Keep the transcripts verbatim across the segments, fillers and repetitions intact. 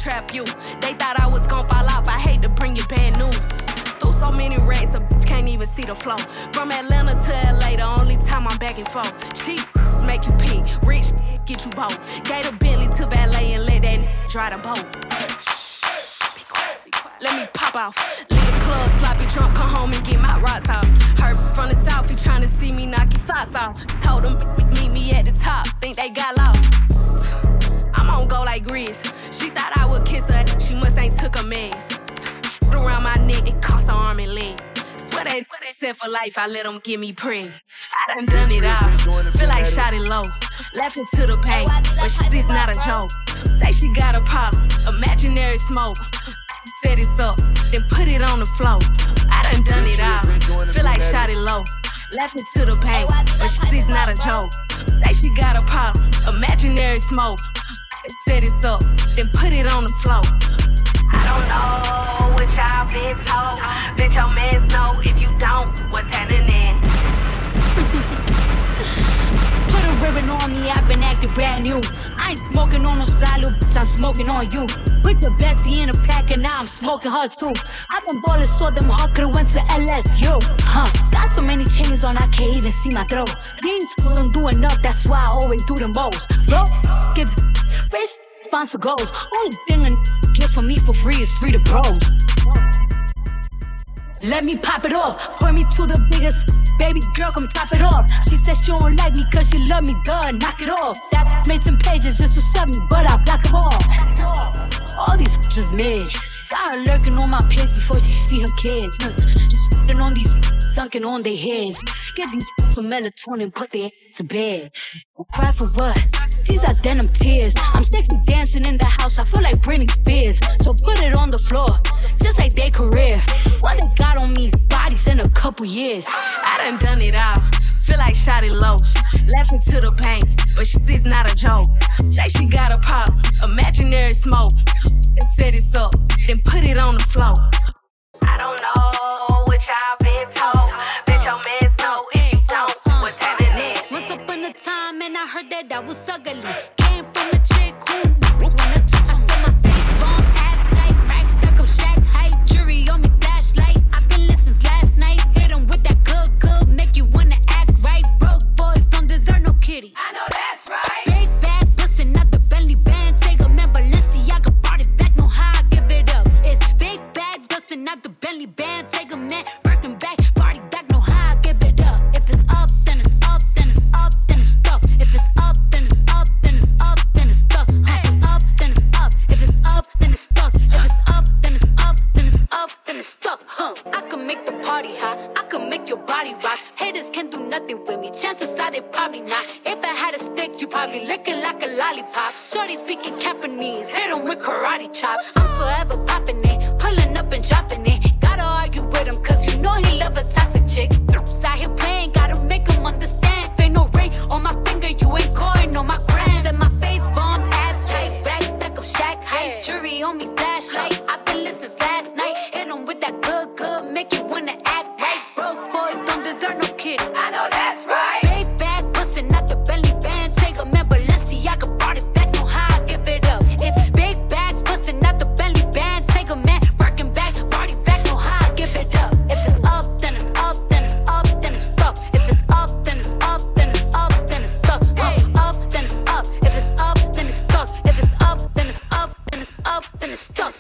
trap you. They thought I was gon' fall off. I hate to bring you bad news. Through so many racks, a bitch can't even see the flow. From Atlanta to L A, the only time I'm back and forth. Cheap make you pee, rich get you both. Gave a Bentley to valet and let that n- dry the boat. Be quiet, be quiet. Let me pop off. Leave the club, sloppy drunk, come home and get my rocks off. Heard from the south, he tryna see me knock his socks off. Told him meet me at the top, think they got lost. I'm on go like Grizz. She thought I would kiss her, she must ain't took a mess. Around my neck, it cost her arm and leg. Swear they said for life, I let them give me preg. I done done it all, feel like shot it low. Laughing to the pain, but shit is not a joke. Say she got a problem, imaginary smoke. Set it up, then put it on the floor. I done done it all, feel like shot it low. Laughing to the pain, but shit is not a joke. Say she got a problem, imaginary smoke. Set it up, then put it on the floor. I don't know what y'all been told. Bet your mans know if you don't, what's happening. Put a ribbon on me, I've been acting brand new. I ain't smoking on no salute, I'm smoking on you. Put your bestie in a pack and now I'm smoking her too. I've been ballin' so them hard could've went to L S U. Huh, got so many chains on I can't even see my throat. These school ain't doing up, that's why I always do the most. Bro, give rich sponsor goals. Only thing a get from me for free is free to bros. Let me pop it off, point me to the biggest. Baby girl, come top it off. She said she don't like me cause she love me, duh, knock it off. That made some pages just to sub me, but I block them off. All these just mid. Got her lurking on my page before she feed her kids. Just shitting on these, dunking on their heads. Get these some melatonin, put their to bed. Well, cry for what? These are denim tears. I'm sexy dancing in the house, I feel like Britney Spears. So put it on the floor, just like their career. What they got on me, bodies in a couple years. I done done it all, feel like shot it low. Laughing to the pain, but shit is not a joke. Say she got a problem, imaginary smoke. And set it up, then put it on the floor. I don't know what y'all been told. Bet your mans know if you don't, what's happening. Once upon a time and I heard that I was ugly. Came from a chick who wanna touch. I saw my face bomb, abs tight, racks stuck up shack height. Jury on me, flashlight. I've been listening last night. Hit 'em with that good, good, make you wanna act right. Broke boys don't deserve no kitty. I know that's right. Big bag bustin' out the Bentley band. Take a man, Balenciaga brought it back. Know how I give it up. It's big bags bustin' out the Bentley band. Take a man, working back, party back. Know how I give it up. If it's up, then it's up, then it's up, then it's stuck. If it's up, then it's up, then it's up, then it's stuck. Huh? Up, then it's up. If it's up, then it's stuck. If it's up, then it's up, then it's up, then it's stuck. Huh? I can make the party hot. I can make your body rock. Haters can't do nothing with me. Chances are they probably not. If I had a stick, you probably lick it like a lollipop. Shorty speaking Japanese, hit 'em with karate chop. I'm forever popping it, pulling up and dropping it. Gotta argue with him, cause you know he love a toxic chick. Out here playing, gotta make him understand. Ain't no ring on my finger, you ain't calling on my gram. And my face bomb, abs tight, racks stuck up shack height. Jury on me, flashlight. I've been listening last night. Hit him with that good, good, make you wanna act right. Broke boys don't deserve no kidding. I know that's right. Big bag bustin' out the Bentley band. Take a man, Balenciaga brought it back. Know how I give it up. It's big bags bustin' out the Bentley band. Take a man, working back, party back. Know how I give it up. If it's up, then it's up, then it's up, then it's stuck. If it's up, then it's up, then it's up, then it's stuck. Hey, up, then it's up. If it's up, then it's stuck. If it's up, then it's up, then it's up, then it's stuck.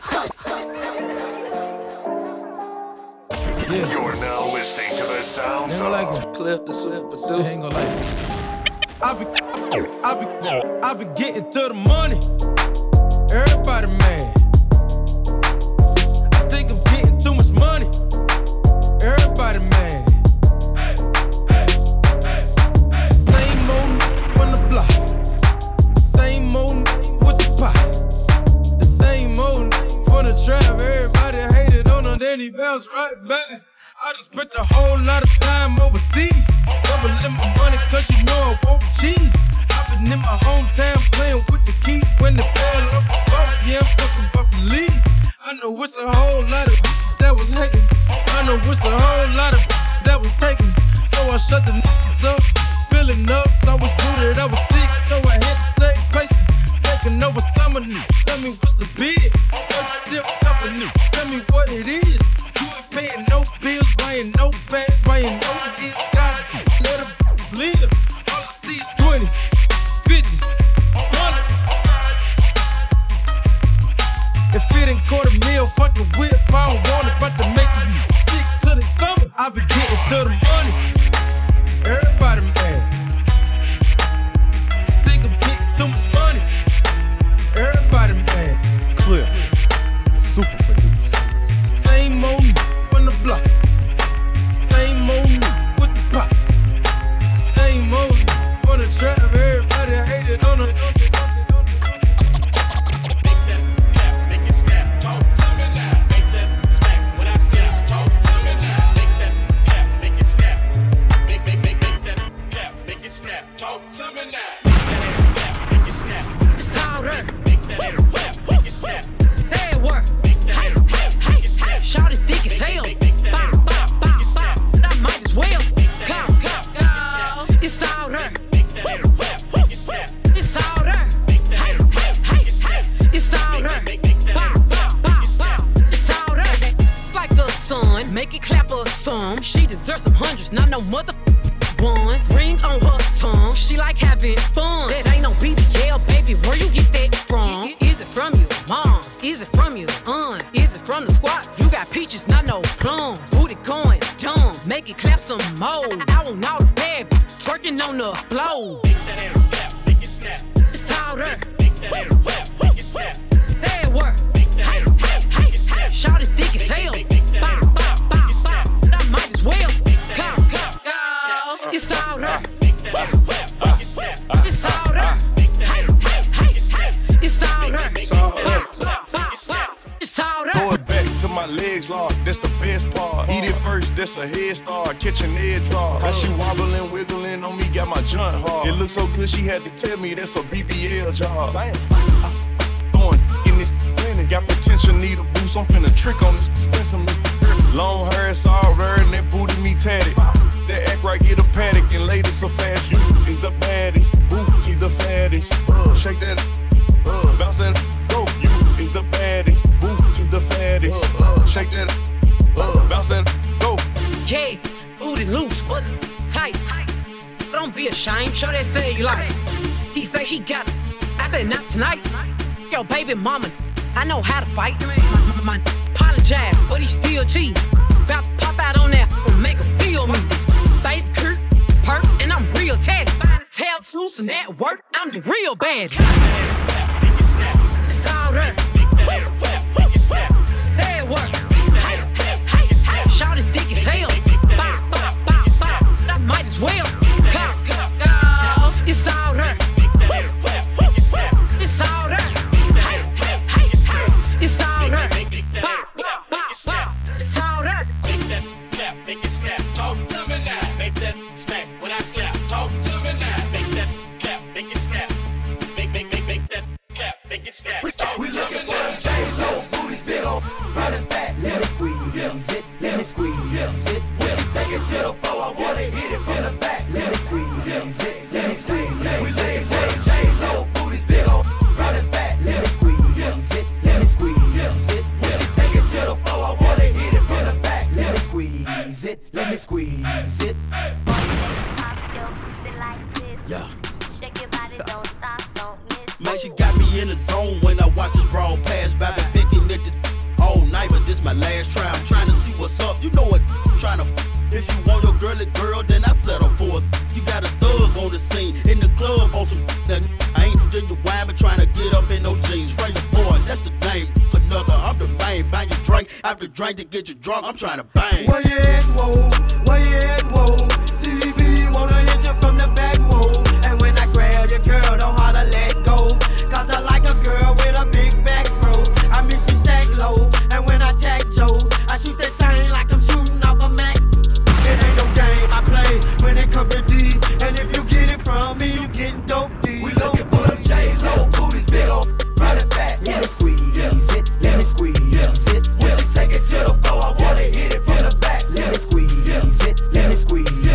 Yeah. You're now listening to the sounds of like Cliff the Slip producer. Ain't gonna like I be, I be, I be getting to the money. Everybody mad. I think I'm getting too much money. Everybody mad. Same old from the block. Same old with the pot. The same old from the trap. Everybody hated on him, then he bounced right back. I just spent a whole lot of time overseas. Doubling my money cause you know I want cheese. I've been in my hometown playing with the key. When the fell off the boat, yeah, I'm fucking about to leave. I know it's a whole lot of that was hating. I know it's a whole lot of that was taking. So I shut the up, filling up. So I was through that I was sick, so I had to stay patient. Taking no over summer new. Tell me what's the bid? What you still cover new? Tell me what it is. You ain't paying no bills, buying no bags, buying no heels. Gotta let them live. All I see is twenties, fifties, hundreds. If it ain't quarter mil, fucking whip, I don't want it. About to make this sick to the stomach. I be getting to the money. Everybody mad. Think I'm getting too much money. Everybody mad. Clear. Super producer. Same old n- from the block. Same old n- with the pop. Same old n- from the trap. Everybody hated on the. Make it clap or some. She deserves some hundreds, not no mother ones. Ring on her tongue. She like having fun. That ain't no B B L, baby. Where you get that from? Is it from you, mom? Is it from you, aunt? Is it from the squats? You got peaches, not no plums. Booty going dumb. Make it clap some more. I want all the bad twerking on the floor. It's all there. There it work. Hey, hey, hey, hey. Shout it thick as hell. Bow, bow, bow, bow. I might as well. Go, go, go. It's all there. It's all there. Hey, hey, hey, hey. It's all there. Bow, bow, bow, bow. It's all there. Throw it back to my legs, Lord. That's the best part. Eat it first, that's a head start. Catch an edge draw. How she wobbling, wiggling on me, got my joint hard. It looks so good, she had to tell me that's a B B L job. Throwing in this plenty. Got potential, need a boost. I'm finna trick on this expensive. Long hair, it's all there, and that booty me tatted. That act right, get a paddock, and lady so fast. You is the baddest, booty the fattest. Uh, shake that, uh, bounce that, go. You is the baddest, booty the fattest. Uh, shake that, uh, bounce that, go. Yeah, booty loose, but tight. Don't be ashamed, show that say you like. He say he got it. I said not tonight. Yo, baby mama, I know how to fight. My, my, my, apologize, but he still cheat. About to pop out on that and make him feel me. Baby Kurt, perk, and I'm real tatty. Tell Zeus and that work, I'm the real bad. It's all there. There it work. Hey, hey, hey, hey. Shout it thick as hell. Bow, bow, bow, bow. I might as well. Go, go, go. It's all there. It's all there. Hey, hey, hey, hey. It's all there. Bow, bow, bow, bow. It's all there. Make that clap, make it snap. Talk to me now. Make that smack when I slap. Talk to me now. Make that clap, make it snap. Make, make, make, make that clap, make it snap. Talk we to looking me for now. them J-Lo booties, big ol' running fat. Let me squeeze it, let me squeeze it. When she take it to the floor, I wanna hit it from the back. Let me squeeze it, let me squeeze it. We looking for them J-Lo booties, big ol' running fat. Let me squeeze it, let me squeeze it. When she take it to the floor, I wanna hit it from the back. Let me squeeze it, let me squeeze it. Yeah. Shake your body, don't stop, don't miss. Man, she got me in the zone when I watch this broad pass by. Been picking at this all night, but this my last try. I'm trying to see what's up. You know what? I'm trying to. If you want your girly girl, then I settle for it. You got a thug on the scene in the club on some. That I ain't did the wine, but trying to get up in those jeans. Fraser boy, that's the name. Another, I'm the main. Bang your drink after drink to get you drunk. I'm trying to bang. Where you at, whoa? Where you at, whoa? C B wanna hit you from the back, whoa. And when I grab your girl, don't holler, let go. Cause I like a girl with a big back, bro. I mean, she stack low. And when I tag Joe, I shoot that thing like I'm shooting off a Mac. It ain't no game I play when it come to D. And if you get it from me, you getting dope D. We looking for them J-Lo booties, big ol' running fat. Let me squeeze it, let me squeeze it. When she take it to the floor, I wanna hit it from the back. Let me squeeze it, let me squeeze it.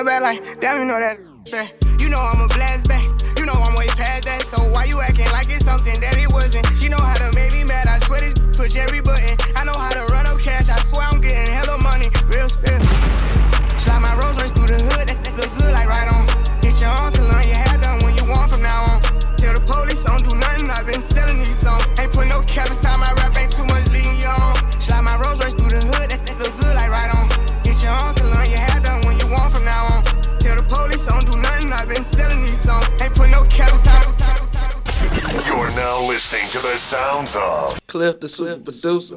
her back like, damn, you know that fat. You know I'm a blast back. You know I'm way past that. So why you acting like it's something that it wasn't? She know how to make me mad. I swear this push every button. I know how to run up cash. I swear I'm getting hella money. Real spill. Slide my Rolls Royce through the hood. That, that look good like right on. Get your own salon. Your hair done when you want from now on. Tell the police I don't do nothing. I've been selling these songs. Ain't put no cap inside my rap. Ain't too much leading you on. Slide my Rolls Royce through the hood. That, that look good like right on. Get your own salon. Your hair done when you want from now on. Tell the police I don't do nothing. I've been selling these songs. Ain't put no cap inside. You're now listening to the sounds of Cliff the Swift Producer.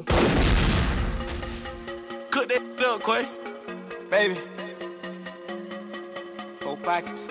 Cook that up, Quay. Baby. Four pockets.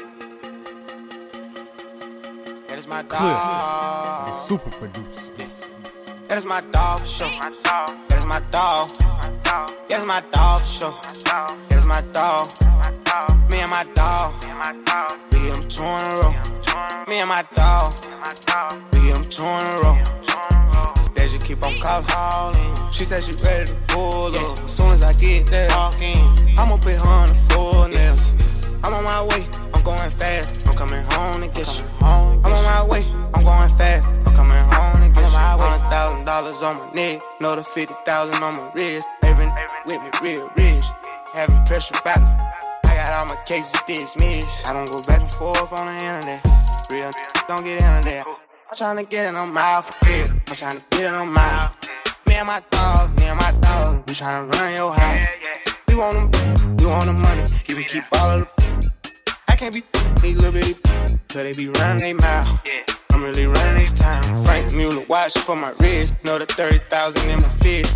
That is my dog. The super producer. Yeah. That is my dog for sure. That is my dog. That is my dog for sure. That is my dog. Me and my dog. We get them two in a row. Me and my dog. We get them two in a row. They just keep on calling. She said she ready to pull up. As soon as I get there, walk in, I'ma put her on the floor nails. I'm on my way, I'm going fast. I'm coming home to get you. I'm on my way, I'm going fast. I'm coming home to get you. Hundred thousand dollars on my neck, another fifty thousand on my wrist. Every with me real rich, having pressure battle. I got all my cases dismissed. I don't go back and forth on the internet. Real don't get into that. I'm tryna get it on my for real. I'm tryna get it on my. Me and my dog, me and my dog. We tryna run your house. We want them, we want the money. You can keep all of the. I can't be these little bitty, so they be running their mouth. I'm really running this time. Frank Mueller watch for my wrist. Another thirty thousand in my fit.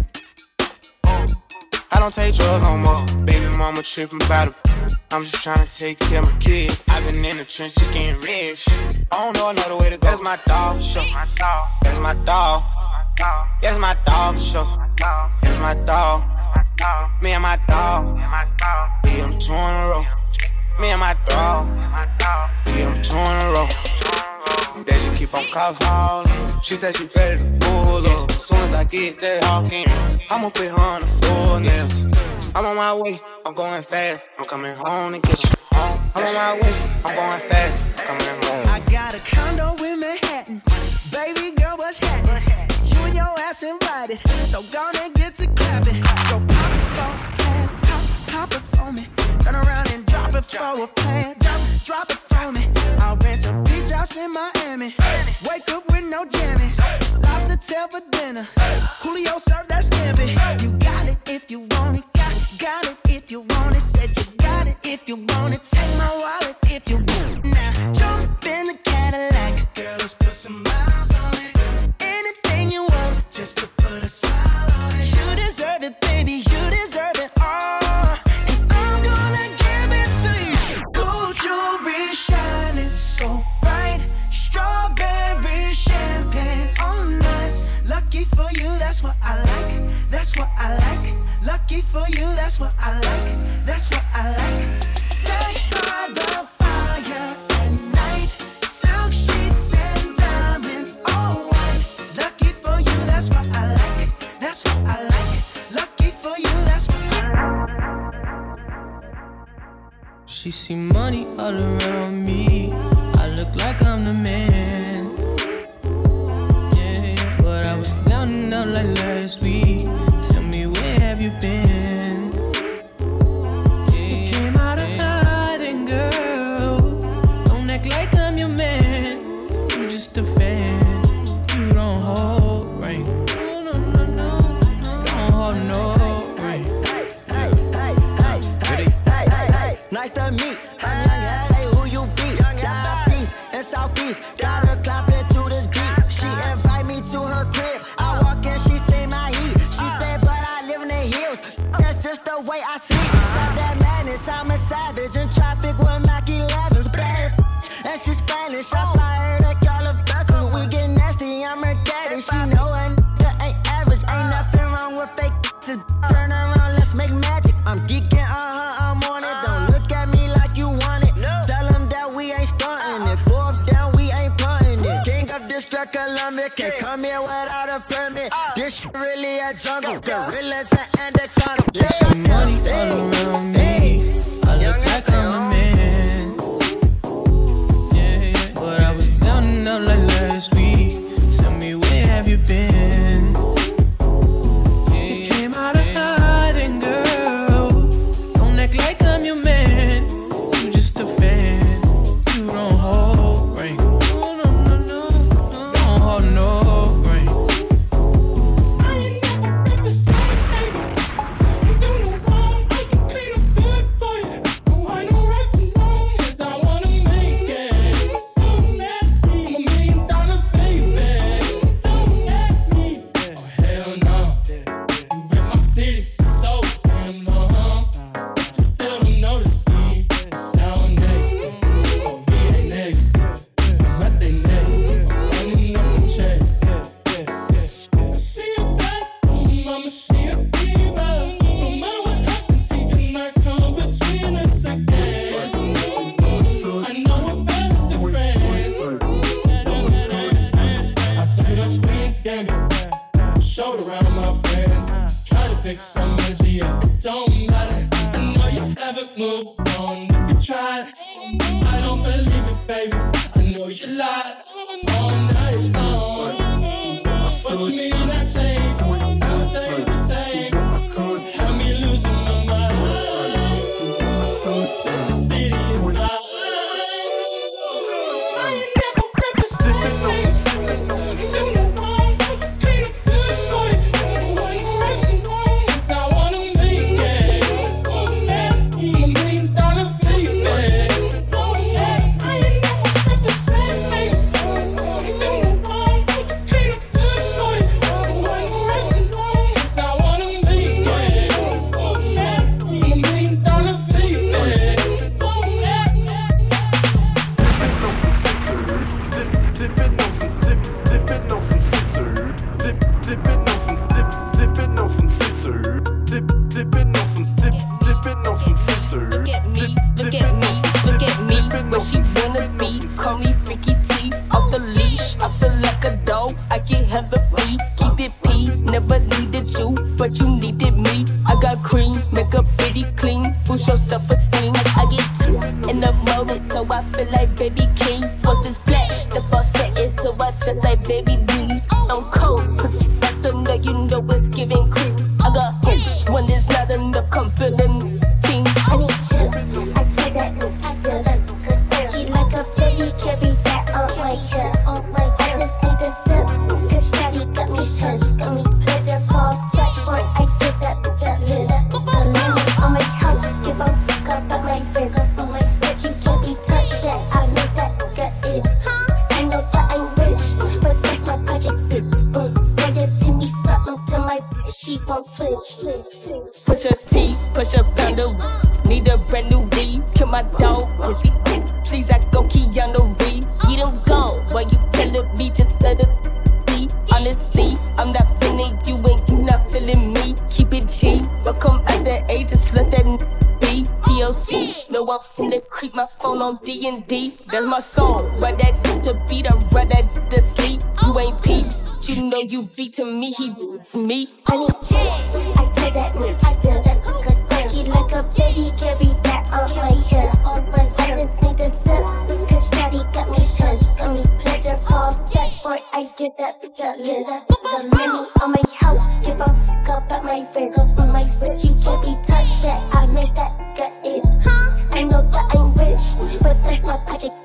I don't take drugs no more. Baby mama tripping about it. I'm just trying to take care of my kid. I've been in the trenches getting rich. I don't know another way to go. That's my dog for sure. That's my dog. That's my dog for sure. That's my dog. Me and my dog. We get them two in a row. Me and my dog. We get them two in a row. They just keep on calling. She said she ready to pull up. As soon as I get there, walk in, I'ma put her on the floor nails. I'm on my way, I'm going fast. I'm coming home to get you home. I'm on my way, I'm going fast. I'm coming home. I got a condo in Manhattan. Baby girl, what's happening? You and your ass invited, so gonna get to clapping. Go pop it for a plan, pop, pop it for me. Turn around and drop it for a plan, drop, drop it for me. I'll rent a beach house in Miami. Wake up with no jammies. Lobster tail for dinner. Julio served that scampi. You got it if you want it. Got, got it if you want it. Said you got it if you want it. Take my wallet if you want it. Now jump in the Cadillac. Girl, let's put some miles on it. Anything you want, just to put a smile on it. You deserve it, baby. You deserve it all. And I'm gonna give it to you. Gold jewelry shining so bright. Strawberry champagne on us. Lucky for you, that's what I like. That's what I like. Lucky for you, that's what I like. That's what I like. Sex by the fire at night. Silk sheets and diamonds, all white. Lucky for you, that's what I like. That's what I like. Lucky for you, that's what I like. She see money all around me. I look like I'm the man. Yeah, but I was down and out like last week. Tell me, where have you been? Yeah, came out of hiding, girl. Don't act like I'm your man. I'm just a fan. You don't hold right. No, no, no, no. Don't hold no right. Hey, hey, hey, hey, hey, hey, hey, hey. Nice to meet. I'm young, hey, who you be? Down East and Southeast. Got her clapping to this beat. She invite me to her crib. I walk in, she say my heat. She said, but I live in the hills. That's just the way I sleep. Stop that madness, I'm a savage. In traffic with Mac elevens. Bad and she Spanish. I fly her to Calabasas. We get nasty, I'm her daddy. She know a nigga ain't average. Ain't nothing wrong with fake. Turn around, let's make magic. I'm geeking, uh-huh, I'm on it. Don't look at me like you want it. Tell them that we ain't stunting it. Fourth down, we ain't punting it. King of District Columbia, can't come here without a permit. This shit really a jungle. Gorillas and anaconda. She money all around me. I look like I'm the man. Yeah, yeah. But I was down and out like last week. Tell me, where have you been? Yeah, you came out of hiding, girl. Don't act like I'm your man. You just a fan. You don't hold ring. No, no, no, no. Don't hold no ring. I ain't never been the same, baby. You do no wrong, I can clean up good for you. No, I don't right from wrong, 'cause I wanna make it. So nasty, I'm a million dollar baby. Don't ask me, oh hell no. You rip my city so damn long. You still don't notice me. Sound next, oh V A next. What they next, running up the check. She a bad woman, mama, she a diva. No matter what happens, he cannot come between us again. I know we're better than friends. I took up Queen's Gambit, showed around my friends. Try to pick some energy up, it don't matter. I know you haven't moved on. If you tried, I don't believe it, baby. I know you lied all night long. What you mean I changed? I stay the same. Had me losing my mind. Said the city is mine. I ain't never been the same. You know why? I can clean up good for you. No, I ain't right from wrong, 'cause I wanna make it. So mad, I'm a million dollar baby. Don't act, I ain't never been the same, baby. You know why? I can clean up good for you. No, I ain't right from wrong, 'cause I wanna make it. So mad, I'm a million dollar baby. Don't act. Dipping on some dip, dipping on some scissor. Dip, dipping on some dip, dipping on some scissor. Dip, dipping on some dip, dipping on some scissor. Look at me, look at me, look at me. Where she wanna be, call me Ricky T. Off the leash, I feel like a dog. I get hella free, keep it P. Never needed you, but you needed me. I got cream, make up pretty clean. Push your self-esteem. I get two in the moment, so I feel like baby king. Once it's flat, step on setting, so I just like baby D. I'm cold, that's some that you know it's giving cream. I got hopes when there's not enough, come feeling team. I need chips, I take that, I do that. He like a baby, carry that on my head, on my head. I just need a sip, 'cause Shawty got me stressed, got me pleasure for blackboard. I get that, that lit, the limit on my house. Give a fuck up at my face, on my face. You can't be touched, that I make that gut it. I know that I'm rich, but that's my project. Boom, bring it to me, something to my bitch, she won't switch, switch, switch. Push a T, push a pounder. Need a brand new weed, kill my dog. Please, I go Keanu Reeves. You don't go, why you telling me just let it be? Honestly, I'm not feeling you and you not feeling me. Keep it G, but come at the age, just let that be. T L C, no I'm finna creep my phone on D and D. That's my song, run that to beat, I run that to sleep. You ain't Pete, you know you beat to me, he beats me. I need chips, I take that, I do that. He like a baby, carry that on my head, on my head. I just need a sip, 'cause Shawty got me stressed, got me pleasure for blackboard. I get that, that lit, the limit on my house. Give a fuck up at my face, on my face. You can't be touched, that I make that gut it. I know that I'm rich, but that's my project.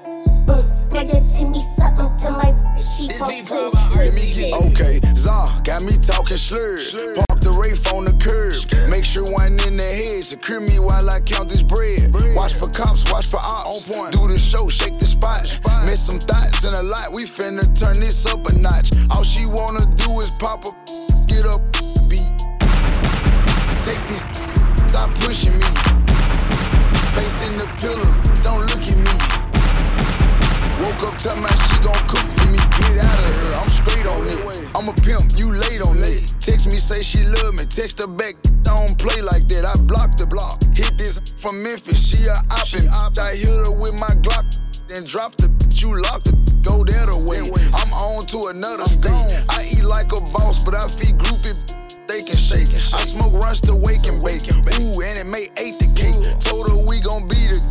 Bring it to me, something to my bitch, she won't switch. Let me get okay. Zah got me talking slurred. Park the Wraith on the curb. Make sure one in the head. Secure me while I count this bread. Watch for cops, watch for ops. Do the show, shake the spot. Miss some thoughts in a lot. We finna turn this up a notch. All she wanna do is pop up, get up, beat. Take this, stop pushing me. Facing the pillar, don't look at me. Woke up, tell my she gon' cook for me. Get out of her, I'm straight on it. I'm a pimp, you late on it. Text me, say she love me. Text her back, don't play like that. I blocked the block. Hit this from Memphis, she a oppin'. I hit her with my Glock, then drop the bitch, you lock the go the other way. I'm on to another state. I eat like a boss, but I feed groupie, they can shake. I smoke rush to wake and bake. Ooh, and it made eight the cake. Told her we gon' be together.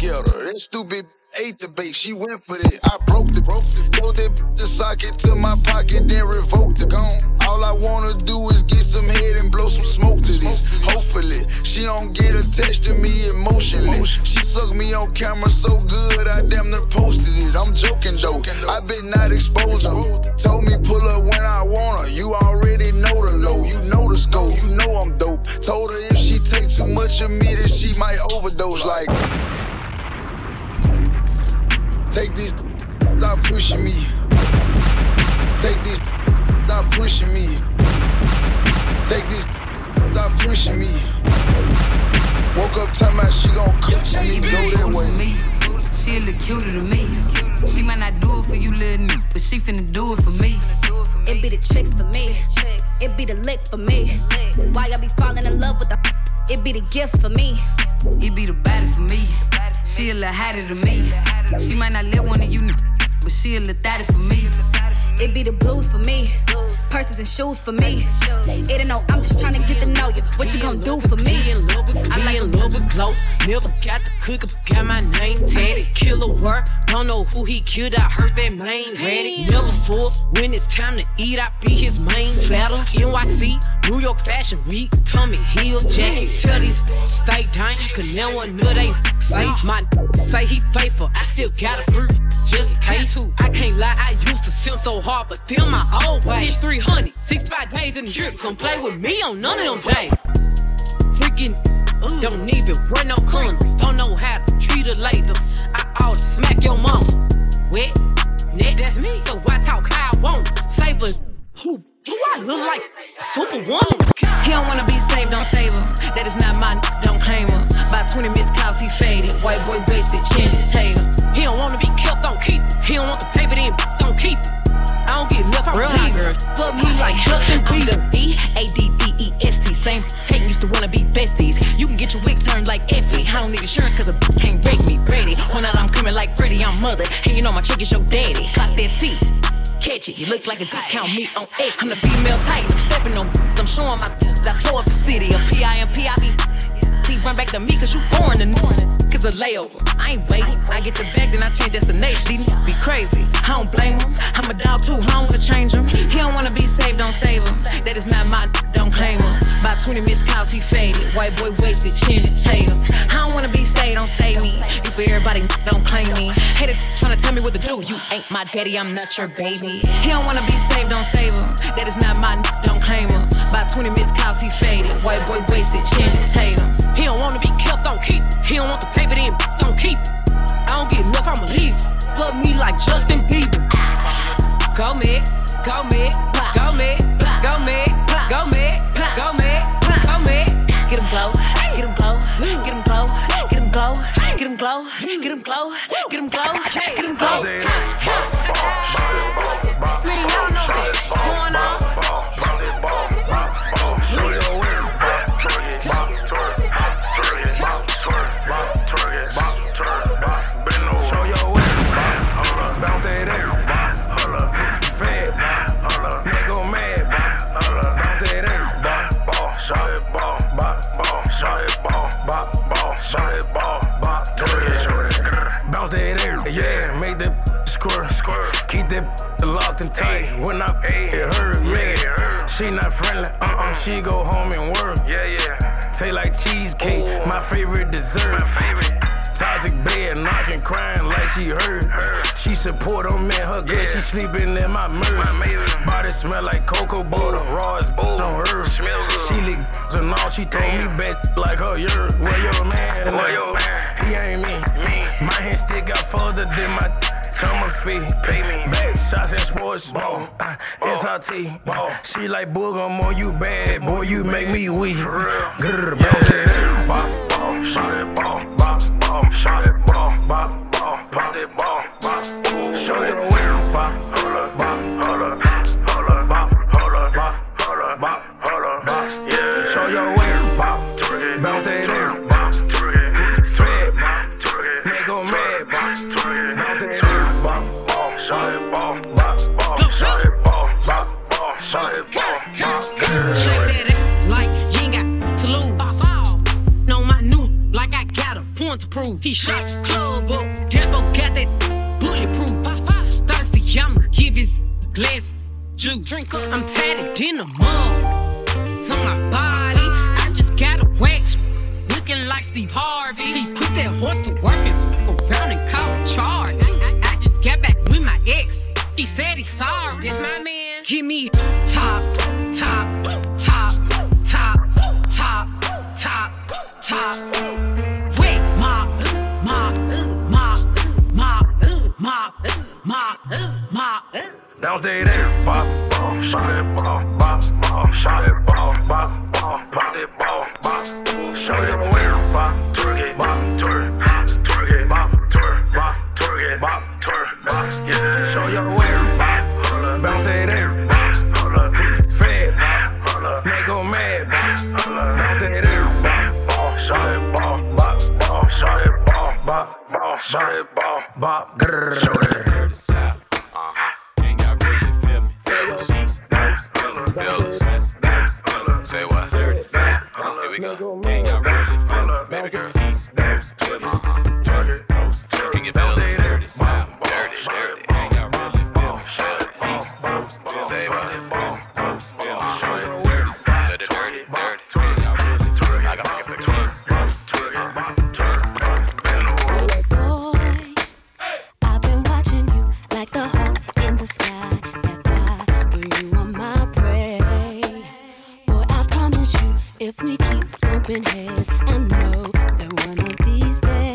she went for it. I broke the broke the Told that the socket to my pocket, then revoked the gone. All I wanna do is get some head and blow some smoke to this. Hopefully, she don't get attached to me emotionally. She sucked me on camera so good, I damn near posted it. I'm joking though, I bet not expose her. Told me pull up when I want her. You already know the low, you know the scope, you know I'm dope. Told her if she take too much of me, then she might overdose. Like, take this, stop pushing me. Take this, stop pushing me. Take this, stop pushing me. Woke up talking about she gon' cook for me, go that way. She a little cuter than me. She might not do it for you, little nigga, but she finna do it for me. It be the tricks for me. It be the lick for me. Why I be falling in love with the? It be the gifts for me. It be the body for me. She a little hotter than me. She might not let one of you, but she a little thotty for me. It be the blues for me. Purses and shoes for me. It ain't no, I'm just trying to get to know you. What you gon' do for me? I like a little bit glow. Never got the cook up, got my name tatted. Killer work, don't know who he killed. I heard that main ready. Never full. When it's time to eat, I be his main platter. N Y C, New York Fashion Week, Tommy Hill jacket. Tell these stay dangerous, cause no one know they safe. My say he faithful, I still got a fruit. Just in case, I can't lie, I used to simp so hard, but them my old way. It's three hundred, sixty-five days in the year, come play with me on none of them days. Freaking, uh, don't even wear no condoms, don't know how to treat a lady. I ought to smack your mama. Wet, net, that's me, so I talk how I want. Save a, who do I look like? A superwoman. He don't wanna be saved, don't save him. That is not my, don't claim him. By twenty missed calls, he faded. White boy wasted, chin and tail. He don't wanna be kept, don't keep it. He don't want the paper, then don't keep it. I don't get left, I'm real hot girl. Fuck me like Justin Bieber. B A D D E S T, same take used to wanna be besties. You can get your wig turned like Effie. I don't need insurance cause a b- can't break me. Ready, or not I'm coming like Freddy, I'm mother. And you know my trick is your daddy. Clock that T, catch it, you look like a discount me on X. I'm the female titan, I'm stepping on, I'm showing my I tore up the city. A P I M P, I be T run back to me cause you born in cause a layover. I ain't waiting, I get the bag then I change destination. These be crazy, I don't blame him. I'm a dog too, I don't wanna change him. He don't wanna be saved, don't save him. That is not my, don't claim him. By twenty missed calls, he faded. White boy wasted, chin and tail. I don't wanna be saved, don't save me. You for everybody, don't claim me. Hater tryna tell me what to do. You ain't my daddy, I'm not your baby. He don't wanna be saved, don't save him. That is not my, don't claim him. By twenty missed calls, he faded. White boy wasted, chin and tail. He don't wanna be kept, don't keep it. He don't want the paper, then don't keep it. I don't get left, I'ma leave. Fuck me like Justin Bieber. Go mid, go mid, go mid, go mid, go mid, go mid, go mid. Get him glow, get him glow, get him glow, get him glow, get him glow, get him glow, get him glow, get him glow. Man, y'all know what's going on. Show your way. Show your way. Bounce that ass. Fed. Nigga mad. Bounce that ass. Ball. Shot it. Ball. Ball. Shot it. Ball. Ball. Shot it. Ball. Bounce that ass. Yeah, make that squirt. Keep that locked and tight. When I it hurt, yeah. She not friendly. Uh-uh. She go home and work. Yeah, yeah. Taste like cheesecake. My favorite dessert. My favorite. Toxic bed, knocking, crying like she hurt. She support on me, her good, yeah. She sleeping in my mirror. Body smell like cocoa butter, raw as bull on her. She lick and all, she told me back like her yurt. Where your man? Where your man? He ain't me. me. My hand stick out further than my summer fee. Pay me. Back shots and sports ball. Uh, S R T. Ball. She like boog, I'm on you bad. Boy, you make me weak. Grrr, yeah. Ball, ball, shot it, ball, ball. Shot it, ball, ball, ball, pop it, ball, ball. Show your way, ball, hold up, ball, hold up, hold up, ball, hold up, ball, hold up, ball, hold up, ball. Yeah. Show your way, ball, bounce that air, ball, Fred, ball, make 'em mad, ball, bounce that air, ball, ball, shot it, ball, ball, ball, shot it, ball, ball, ball, shot it, ball, ball. Shake that ass like you ain't got to lose. On my new, like I got a point to prove. He shot club up, Devo got that glass juice. I'm tatted in the mud to my body. I just got a wax, looking like Steve Harvey. He put that horse to working around and called a charge. I, I just got back with my ex. He said he's sorry. This my man. Give me top, top, top, top, top, top, top. Wet mop, mop, mop, mop, mop, mop, mop. Downstairs there, bop, bop, shot it, bop, bop, bop, shot it, bop, bop, bop, pop it, bop, bop, show you where, bop, twerk it, bop, twerk, twerk it, bop, twerk, bop, twerk it, bop, twerk, bop, yeah, show you where, bop, bounce that there, bop, fed, bop, make her mad, bop, bounce that there, bop, shot it, bop, bop, bop, shot it, bop, bop, bop, shot it, bop, bop, grrr, show it. Say what? Dirty South. Here we go. Ain't got really feel baby girl. East Coast, uh-huh. West Coast, can you feel this? Dirty South. Dirty, dirty. Ain't got really feel East Coast, say what? West Coast, show it. Dirty South. Dirty, dirty. Ain't got really feel. I gotta get the twist. Boy, I've been watching you like the hawk in the sky. If we keep bumping heads, I know that one of these days